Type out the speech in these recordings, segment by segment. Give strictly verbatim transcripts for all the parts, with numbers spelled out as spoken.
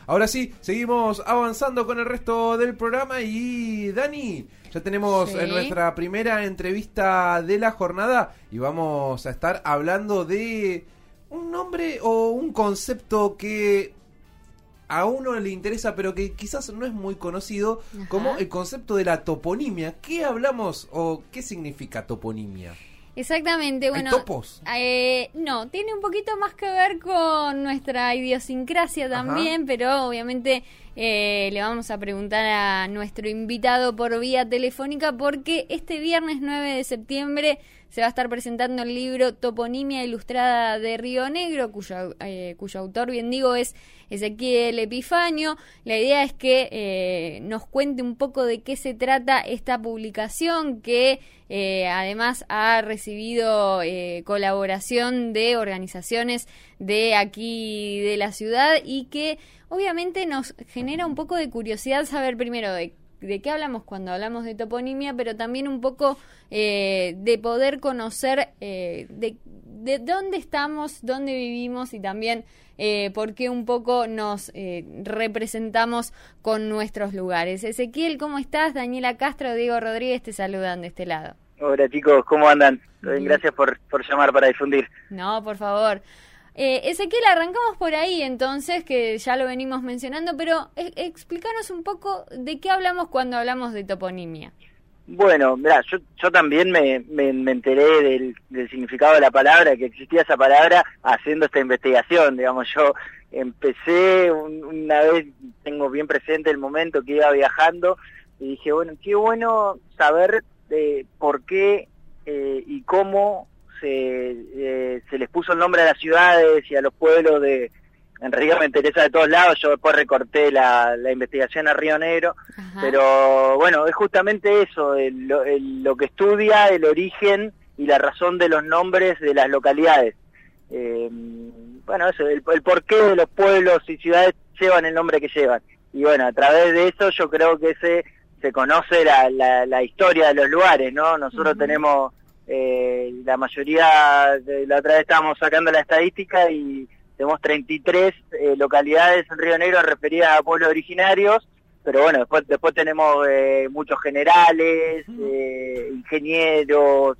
Ahora sí, seguimos avanzando con el resto del programa y Dani, ya tenemos Sí. en nuestra primera entrevista de la jornada y vamos a estar hablando de un nombre o un concepto que a uno le interesa pero que quizás no es muy conocido, Ajá. como el concepto de la toponimia. ¿Qué hablamos o qué significa toponimia? Exactamente, bueno. ¿Hay topos? Eh, no, tiene un poquito más que ver con nuestra idiosincrasia también, Ajá. pero obviamente eh, le vamos a preguntar a nuestro invitado por vía telefónica porque este viernes nueve de septiembre se va a estar presentando el libro Toponimia Ilustrada de Río Negro, cuyo, eh, cuyo autor, bien digo, es Ezequiel Epifanio. La idea es que eh, nos cuente un poco de qué se trata esta publicación que eh, además ha recibido eh, colaboración de organizaciones de aquí de la ciudad y que obviamente nos genera un poco de curiosidad saber primero de de qué hablamos cuando hablamos de toponimia, pero también un poco eh, de poder conocer eh, de, de dónde estamos, dónde vivimos y también eh, por qué un poco nos eh, representamos con nuestros lugares. Ezequiel, ¿cómo estás? Daniela Castro, Diego Rodríguez te saludan de este lado. Hola chicos, ¿cómo andan? Bien. Gracias por, por llamar para difundir. No, por favor. Eh, Ezequiel, arrancamos por ahí entonces, que ya lo venimos mencionando, pero eh, explícanos un poco de qué hablamos cuando hablamos de toponimia. Bueno, mirá, yo, yo también me, me, me enteré del, del significado de la palabra, que existía esa palabra, haciendo esta investigación. Digamos, yo empecé un, una vez, tengo bien presente el momento que iba viajando, y dije, bueno, qué bueno saber eh, por qué eh, y cómo se, eh, se les puso el nombre a las ciudades y a los pueblos de... En realidad me interesa de todos lados, yo después recorté la, la investigación a Río Negro, Ajá. pero bueno, es justamente eso, el, el, lo que estudia el origen y la razón de los nombres de las localidades. Eh, bueno, eso, el, el porqué de los pueblos y ciudades llevan el nombre que llevan. Y bueno, a través de eso yo creo que se, se conoce la, la, la historia de los lugares, ¿no? Nosotros uh-huh. tenemos, eh, la mayoría, de, la otra vez estábamos sacando la estadística y tenemos treinta y tres eh, localidades en Río Negro referidas a pueblos originarios, pero bueno, después después tenemos eh, muchos generales, eh, ingenieros,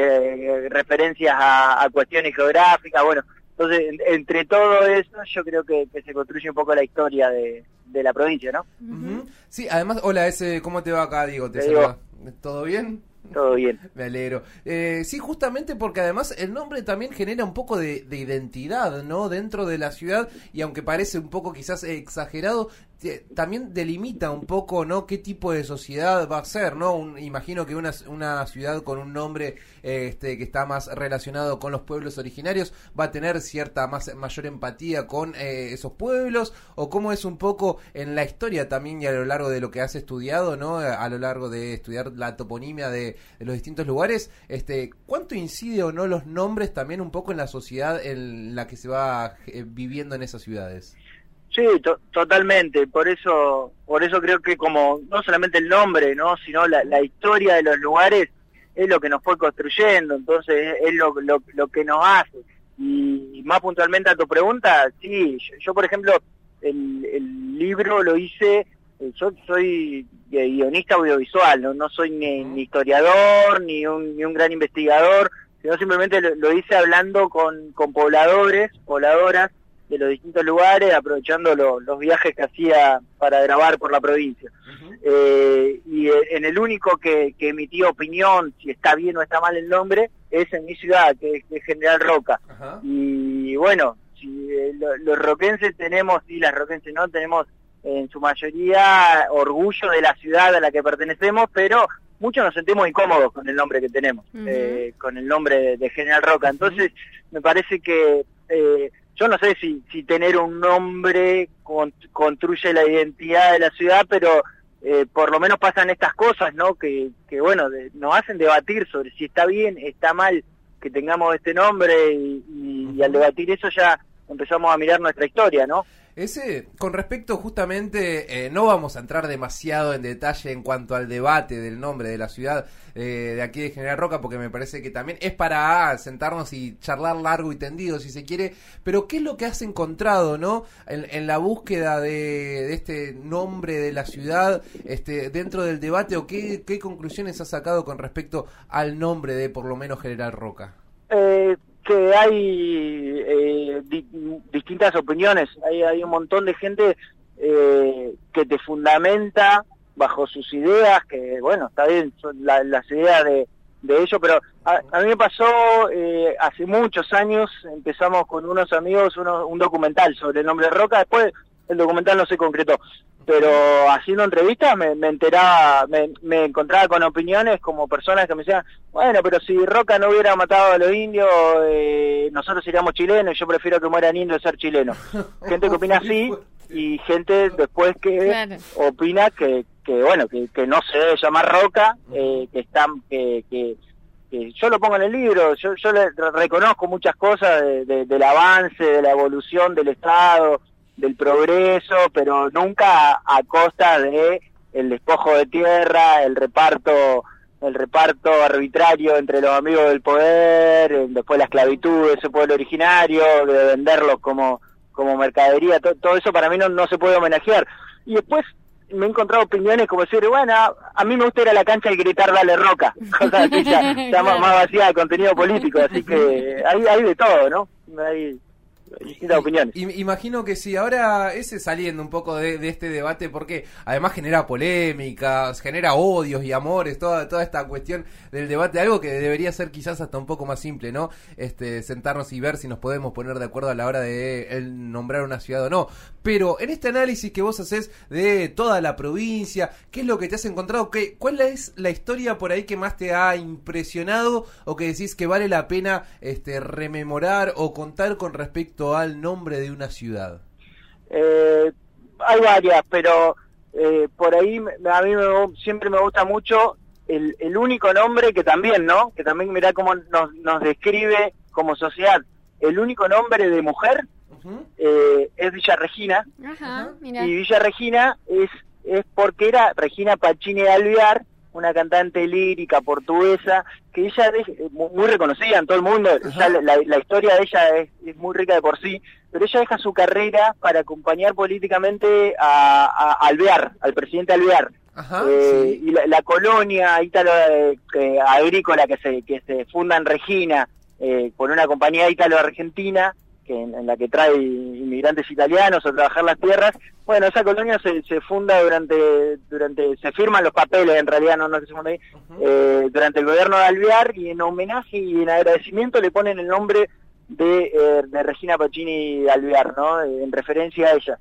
eh, referencias a, a cuestiones geográficas, bueno, entonces en, entre todo eso yo creo que, que se construye un poco la historia de, de la provincia, ¿no? Uh-huh. Sí, además, hola, ese, ¿cómo te va acá, Diego? ¿Te Te digo. ¿Todo bien? Todo bien. Me alegro. Eh, sí, justamente porque además el nombre también genera un poco de, de identidad, ¿no? Dentro de la ciudad, y aunque parece un poco quizás exagerado, te, también delimita un poco, ¿no? Qué tipo de sociedad va a ser, ¿no? Un, imagino que una, una ciudad con un nombre eh, este, que está más relacionado con los pueblos originarios va a tener cierta más mayor empatía con eh, esos pueblos, o cómo es un poco en la historia también y a lo largo de lo que has estudiado, ¿no? A lo largo de estudiar la toponimia de de los distintos lugares, este, ¿cuánto incide o no los nombres también un poco en la sociedad en la que se va eh, viviendo en esas ciudades? Sí, to- totalmente, por eso por eso creo que como no solamente el nombre, no, sino la, la historia de los lugares es lo que nos fue construyendo, entonces es lo, lo, lo que nos hace. Y más puntualmente a tu pregunta, sí, yo, yo por ejemplo, el, el libro lo hice, yo soy guionista audiovisual, no, no soy ni, ni historiador, ni un, ni un gran investigador, sino simplemente lo, lo hice hablando con, con pobladores, pobladoras de los distintos lugares, aprovechando lo, los viajes que hacía para grabar por la provincia. Uh-huh. Eh, y en el único que, que emitía opinión, si está bien o está mal el nombre, es en mi ciudad, que es, que es General Roca. Uh-huh. Y bueno, si eh, lo, los roquenses tenemos, y las roquenses no, tenemos en su mayoría orgullo de la ciudad a la que pertenecemos, pero muchos nos sentimos incómodos con el nombre que tenemos, uh-huh. eh, con el nombre de, de General Roca. Entonces, uh-huh. me parece que eh, yo no sé si, si tener un nombre con, construye la identidad de la ciudad, pero eh, por lo menos pasan estas cosas, ¿no? Que, que bueno, de, nos hacen debatir sobre si está bien, está mal que tengamos este nombre y, y, uh-huh. y al debatir eso ya empezamos a mirar nuestra historia, ¿no? Ese, con respecto justamente, eh, no vamos a entrar demasiado en detalle en cuanto al debate del nombre de la ciudad eh, de aquí de General Roca, porque me parece que también es para ah, sentarnos y charlar largo y tendido, si se quiere, pero ¿qué es lo que has encontrado, no? En, en la búsqueda de, de este nombre de la ciudad, este, dentro del debate, o qué, qué conclusiones has sacado con respecto al nombre de, por lo menos, General Roca. Eh, que hay eh, di distintas opiniones, hay, hay un montón de gente eh, que te fundamenta bajo sus ideas, que bueno, está bien, son la, las ideas de, de ellos, pero a, a mí me pasó eh, hace muchos años, empezamos con unos amigos uno, un documental sobre el nombre de Roca, después el documental no se concretó, pero haciendo entrevistas me, me enteraba, me, me encontraba con opiniones como personas que me decían, bueno, pero si Roca no hubiera matado a los indios, eh, nosotros seríamos chilenos, yo prefiero que mueran indios ser chilenos. Gente que opina así, y gente después que claro. opina que, que bueno, que, que no se debe llamar Roca, eh, que están, que, que, que yo lo pongo en el libro, yo, yo le reconozco muchas cosas de, de, del avance, de la evolución del Estado, del progreso, pero nunca a, a costa de el despojo de tierra, el reparto, el reparto arbitrario entre los amigos del poder, después la esclavitud de ese pueblo originario, de venderlos como, como mercadería, to, todo eso para mí no, no se puede homenajear. Y después me he encontrado opiniones como decir, bueno, a mí me gusta ir a la cancha y gritar dale Roca, cosas así, ya, ya más, más vacía de contenido político, así que hay, hay de todo, ¿no? Hay distintas opiniones. Imagino que sí, ahora ese saliendo un poco de, de este debate, porque además genera polémicas, genera odios y amores, toda toda esta cuestión del debate, algo que debería ser quizás hasta un poco más simple, ¿no? Este, sentarnos y ver si nos podemos poner de acuerdo a la hora de el nombrar una ciudad o no. Pero en este análisis que vos haces de toda la provincia, ¿qué es lo que te has encontrado? ¿Qué, ¿Cuál es la historia por ahí que más te ha impresionado o que decís que vale la pena este, rememorar o contar con respecto al nombre de una ciudad? Eh, hay varias, pero eh, por ahí a mí me, siempre me gusta mucho el, el único nombre que también, ¿no? Que también mirá cómo nos, nos describe como sociedad. El único nombre de mujer uh-huh. eh, es Villa Regina. Ajá, y Villa Regina es, es porque era Regina Pacini de Alvear, una cantante lírica portuguesa, que ella es muy reconocida en todo el mundo, ya la, la, la historia de ella es, es muy rica de por sí, pero ella deja su carrera para acompañar políticamente a, a Alvear, al presidente Alvear. Ajá, eh, sí. Y la, la colonia ítalo eh, eh, agrícola que se, que se funda en Regina, eh, por una compañía ítalo-argentina, que en, en la que trae inmigrantes italianos a trabajar las tierras. Bueno, esa colonia se, se funda durante, durante, se firman los papeles, en realidad no, no se funda ahí, uh-huh. eh, durante el gobierno de Alvear, y en homenaje y en agradecimiento le ponen el nombre de, eh, de Regina Pacini de Alvear, ¿no? Eh, en referencia a ella.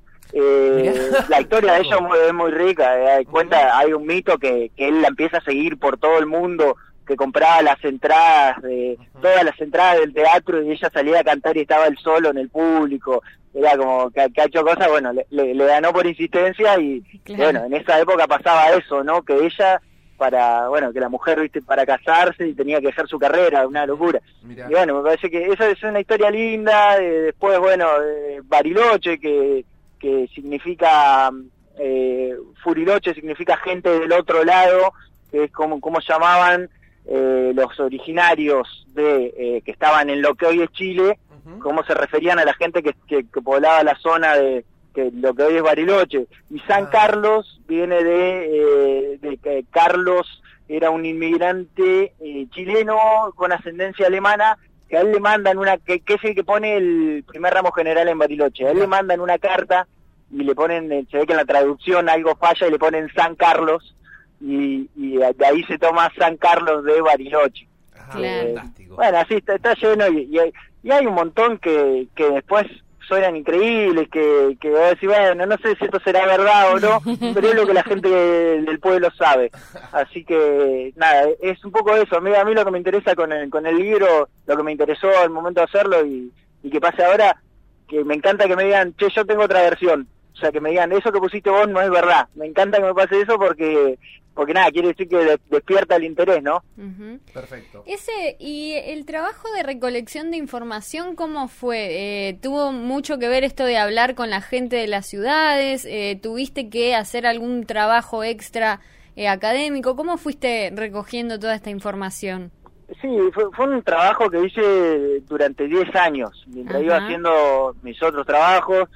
Eh, la historia de ella es muy, es muy rica, eh, cuenta, uh-huh. hay un mito que, que él la empieza a seguir por todo el mundo, que compraba las entradas, de uh-huh. todas las entradas del teatro, y ella salía a cantar y estaba él solo en el público, era como que, que ha hecho cosas, bueno, le, le, le ganó por insistencia y claro. bueno, en esa época pasaba eso, ¿no? Que ella, para, bueno, que la mujer, viste, para casarse y tenía que hacer su carrera, una locura. Mirá. Y bueno, me parece que esa es una historia linda, eh, después, bueno, eh, Bariloche, que, que significa, eh, Furiloche significa gente del otro lado, que es como, como llamaban Eh, los originarios de eh, que estaban en lo que hoy es Chile, uh-huh. cómo se referían a la gente que, que, que poblaba la zona de que lo que hoy es Bariloche. Y San ah. Carlos viene de, eh, de que Carlos era un inmigrante eh, chileno con ascendencia alemana, que a él le mandan una, que, que es el que pone el primer ramo general en Bariloche, a él uh-huh. le mandan una carta y le ponen, se ve que en la traducción algo falla y le ponen San Carlos, y, y de ahí se toma San Carlos de Bariloche. Ah, eh, fantástico. Bueno, así está, está lleno, y, y, hay, y hay un montón que, que después suenan increíbles, que, que voy a decir, bueno, no sé si esto será verdad o no, pero es lo que la gente del pueblo sabe. Así que, nada, es un poco eso. A mí, a mí lo que me interesa con el, con el libro, lo que me interesó al momento de hacerlo y, y que pase ahora, que me encanta que me digan, che, yo tengo otra versión. O sea, que me digan, eso que pusiste vos no es verdad. Me encanta que me pase eso porque porque nada, quiere decir que de, despierta el interés, ¿no? Uh-huh. Perfecto. Ese, y el trabajo de recolección de información, ¿cómo fue? Eh, ¿Tuvo mucho que ver esto de hablar con la gente de las ciudades? Eh, ¿Tuviste que hacer algún trabajo extra eh, académico? ¿Cómo fuiste recogiendo toda esta información? Sí, fue, fue un trabajo que hice durante diez años, mientras Ajá. iba haciendo mis otros trabajos,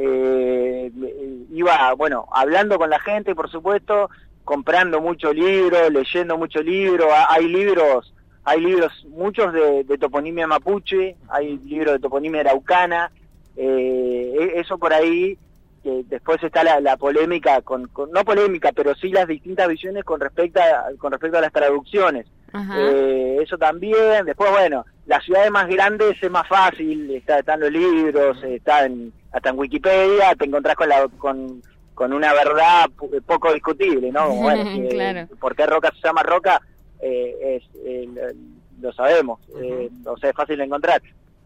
eh, iba, bueno, hablando con la gente, por supuesto, comprando mucho libro, leyendo mucho libro, hay libros, hay libros, muchos de, de toponimia mapuche, hay libros de toponimia araucana, eh, eso por ahí, que después está la, la polémica, con, con, no polémica, pero sí las distintas visiones con respecto a, con respecto a las traducciones. Eh, eso también. Después, bueno, las ciudades más grandes es más fácil, está, están los libros, está en, hasta en Wikipedia, te encontrás con la con, con una verdad poco discutible, ¿no? Bueno, que, claro. ¿por qué Roca se llama Roca? Eh, es, eh, lo, lo sabemos, eh, o sea, es fácil de encontrar.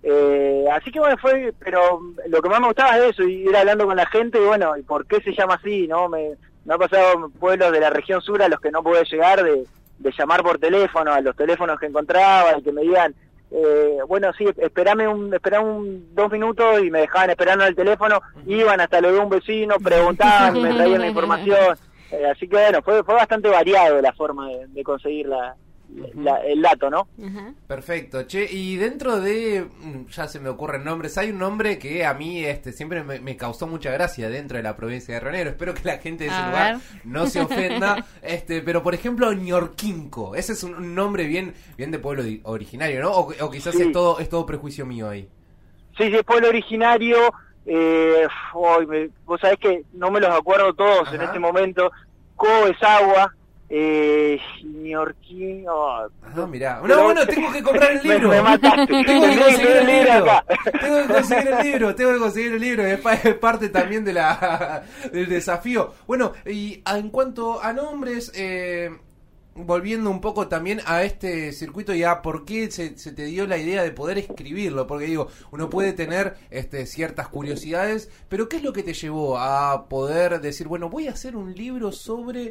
Eh, así que bueno, fue, pero lo que más me gustaba es eso, ir hablando con la gente, y bueno, ¿y por qué se llama así? ¿No? Me, me ha pasado pueblos de la región sur a los que no pude llegar, de, de llamar por teléfono, a los teléfonos que encontraba, y que me digan, eh, bueno, sí, esperame un, esperame un, dos minutos, y me dejaban esperando en el teléfono, iban hasta lo de un vecino, preguntaban, me traían la información, eh, así que bueno, fue, fue bastante variado la forma de, de conseguir la... La, el dato, ¿no? Uh-huh. Perfecto, che, y dentro de, ya se me ocurren nombres, hay un nombre que a mí este siempre me, me causó mucha gracia dentro de la provincia de Río Negro, espero que la gente de ese a lugar ver. no se ofenda, este, pero por ejemplo Ñorquinco, ese es un, un nombre bien bien de pueblo di- originario, ¿no? O, o quizás Sí. es todo es todo prejuicio mío ahí. Sí, sí, es pueblo originario, eh, oh, me, vos sabés que no me los acuerdo todos. Ajá. En este momento. Co es agua, eh, Ñorquín, oh, ah, mirá, no, bueno, tengo que comprar el libro. Me, me mataste. Tengo que conseguir el libro. Acá. Tengo que conseguir el libro, tengo que conseguir el libro, es, pa- es parte también de la del desafío. Bueno, y a- en cuanto a nombres, eh, volviendo un poco también a este circuito y a por qué se, se te dio la idea de poder escribirlo, porque digo, uno puede tener este, ciertas curiosidades, pero ¿qué es lo que te llevó a poder decir, bueno, voy a hacer un libro sobre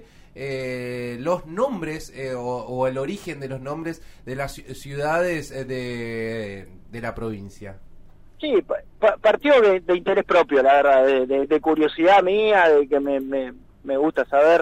eh, los nombres eh, o, o el origen de los nombres de las ci- ciudades eh, de, de la provincia? Sí, pa- pa- partió de, de interés propio, la verdad, de, de, de curiosidad mía, de que me, me, me gusta saber.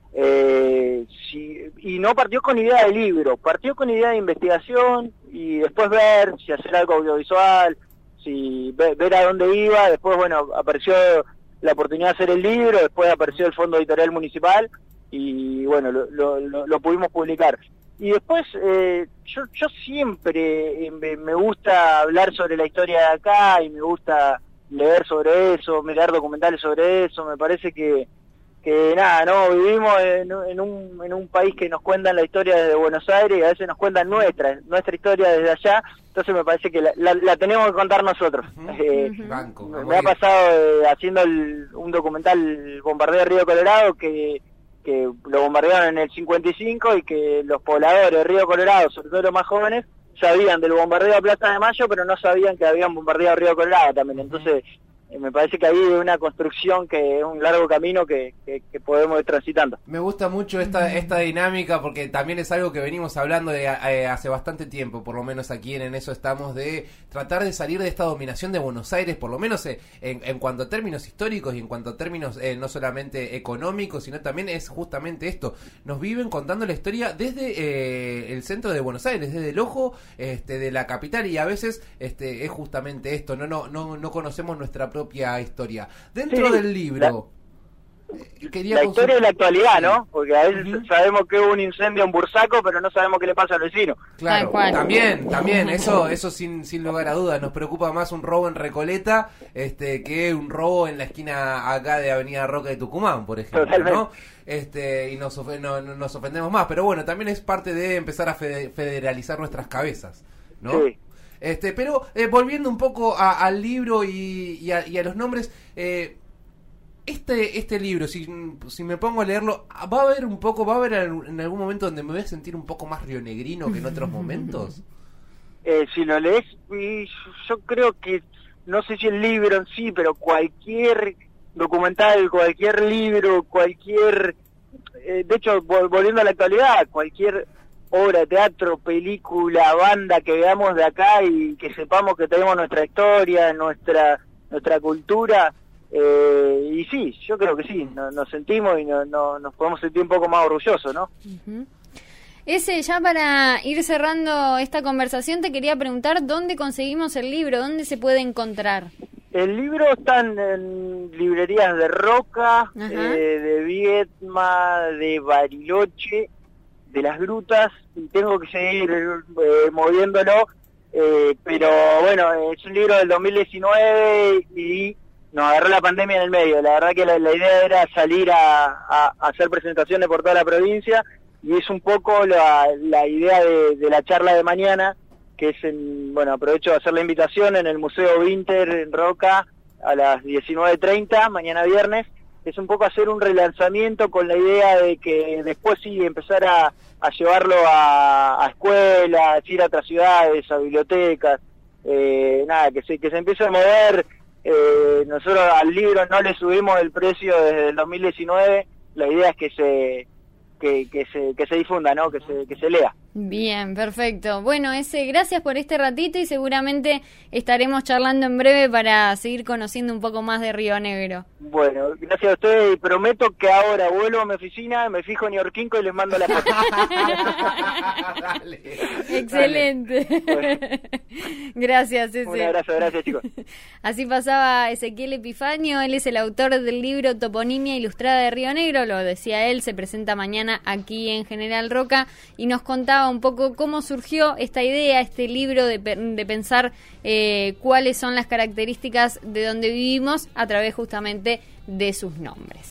Eh, si, y no partió con idea de libro, partió con idea de investigación y después ver si hacer algo audiovisual, si ver, ver a dónde iba. Después, bueno, apareció la oportunidad de hacer el libro, después apareció el Fondo Editorial Municipal y bueno, lo, lo, lo, lo pudimos publicar. Y después, eh, yo, yo siempre eh, me, me gusta hablar sobre la historia de acá y me gusta leer sobre eso, mirar documentales sobre eso. Me parece que que nada, no vivimos en, en un en un país que nos cuentan la historia desde Buenos Aires y a veces nos cuentan nuestra nuestra historia desde allá, entonces me parece que la, la, la tenemos que contar nosotros. Uh-huh. eh, Uh-huh. Banco, me, me ha pasado eh, haciendo el, un documental, el bombardeo de Río Colorado, que que lo bombardearon en el cincuenta y cinco y que los pobladores de Río Colorado, sobre todo los más jóvenes, sabían del bombardeo a Plaza de Mayo, pero no sabían que habían bombardeado Río Colorado también. Entonces me parece que ahí hay una construcción que es un largo camino que, que, que podemos ir transitando. Me gusta mucho esta esta dinámica porque también es algo que venimos hablando de eh, hace bastante tiempo, por lo menos aquí en, en eso estamos, de tratar de salir de esta dominación de Buenos Aires, por lo menos eh, en, en cuanto a términos históricos y en cuanto a términos eh, no solamente económicos, sino también es justamente esto. Nos viven contando la historia desde eh, el centro de Buenos Aires, desde el ojo este, de la capital, y a veces este, es justamente esto, no no no no conocemos nuestra propia historia. Dentro Sí, del libro... La... Quería la consultar... historia de la actualidad, ¿no? Porque a veces Uh-huh. sabemos que hubo un incendio en Bursaco, pero no sabemos qué le pasa al vecino. Claro, Tal cual. también, también, eso eso sin sin lugar a dudas. Nos preocupa más un robo en Recoleta este que un robo en la esquina acá de Avenida Roca de Tucumán, por ejemplo, Totalmente. ¿no? Este, y nos, ofe- no- no- nos ofendemos más, pero bueno, también es parte de empezar a fede- federalizar nuestras cabezas, ¿no? Sí. Este, pero eh, volviendo un poco a- al libro y, y, a, y a los nombres, eh, este este libro, si, si me pongo a leerlo, va a haber un poco, va a haber en en algún momento donde me voy a sentir un poco más rionegrino que en otros momentos. Eh, si lo lees, y yo creo que, no sé si el libro en sí, pero cualquier documental, cualquier libro, cualquier eh, de hecho, volviendo a la actualidad, cualquier obra, teatro, película, banda que veamos de acá y que sepamos que tenemos nuestra historia, nuestra nuestra cultura, eh, y sí, yo creo que sí, no, nos sentimos y no, no, nos podemos sentir un poco más orgullosos, ¿no? Uh-huh. Ese, ya para ir cerrando esta conversación, te quería preguntar dónde conseguimos el libro, dónde se puede encontrar. El libro está en, en librerías de Roca, eh, de Viedma, de Bariloche, de Las Grutas, y tengo que seguir eh, moviéndolo, eh, pero bueno, es un libro del dos mil diecinueve y nos agarró la pandemia en el medio. La verdad que la, la idea era salir a, a, a hacer presentaciones por toda la provincia, y es un poco la, la idea de, de la charla de mañana, que es en, bueno, aprovecho de hacer la invitación en el Museo Winter en Roca a las diecinueve treinta, mañana viernes. Es un poco hacer un relanzamiento con la idea de que después sí empezar a, a llevarlo a, a escuelas, ir a otras ciudades, a bibliotecas, eh, nada, que se, que se empiece a mover. Eh, nosotros al libro no le subimos el precio desde el dos mil diecinueve, la idea es que se... Que, que se que se difunda, ¿no? Que se que se lea. Bien, perfecto. Bueno, ese, gracias por este ratito y seguramente estaremos charlando en breve para seguir conociendo un poco más de Río Negro. Bueno, gracias a ustedes y prometo que ahora vuelvo a mi oficina, me fijo en Yorquinco y les mando la foto. Dale, excelente. Dale. Bueno. Gracias, ese. Un abrazo, gracias, chicos. Así pasaba Ezequiel Epifanio, él es el autor del libro Toponimia Ilustrada de Río Negro, lo decía él, se presenta mañana aquí en General Roca y nos contaba un poco cómo surgió esta idea, este libro de, de pensar eh, cuáles son las características de donde vivimos a través justamente de sus nombres.